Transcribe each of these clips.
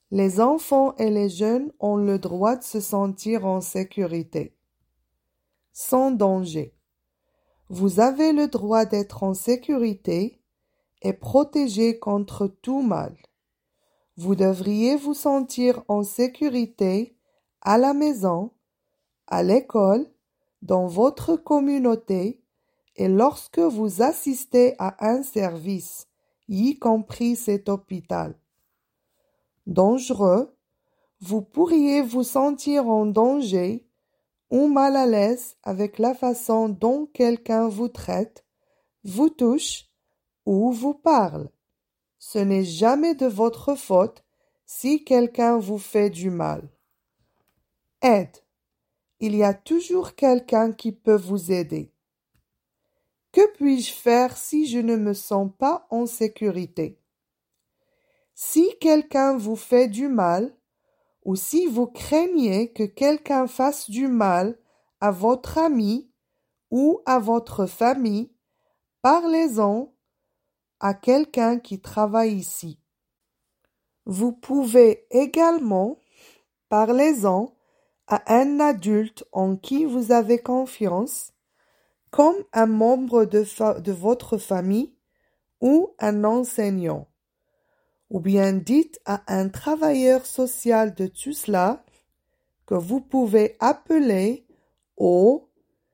Les enfants et les jeunes ont le droit de se sentir en sécurité, sans danger. Vous avez le droit d'être en sécurité et protégé contre tout mal. Vous devriez vous sentir en sécurité à la maison, à l'école, dans votre communauté et lorsque vous assistez à un service, y compris cet hôpital. Dangereux, vous pourriez vous sentir en danger ou mal à l'aise avec la façon dont quelqu'un vous traite, vous touche ou vous parle. Ce n'est jamais de votre faute si quelqu'un vous fait du mal. Aide. Il y a toujours quelqu'un qui peut vous aider. Que puis-je faire si je ne me sens pas en sécurité? Si quelqu'un vous fait du mal, ou si vous craignez que quelqu'un fasse du mal à votre ami ou à votre famille, parlez-en à quelqu'un qui travaille ici. Vous pouvez également parlez-en à un adulte en qui vous avez confiance, comme un membre de votre famille ou un enseignant. Ou bien dites à un travailleur social de Tuzla que vous pouvez appeler au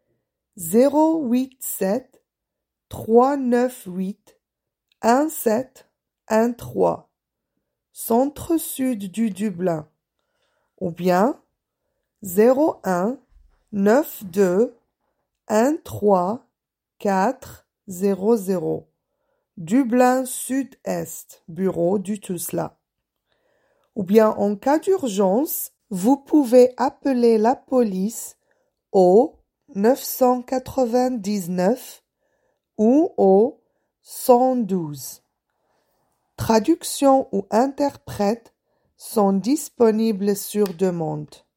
087 398 1713, centre sud du Dublin, ou bien 01 92 13 400, Dublin Sud-Est, bureau du Tuzla. Ou bien en cas d'urgence, vous pouvez appeler la police au 999 ou au 112. Traduction ou interprète sont disponibles sur demande.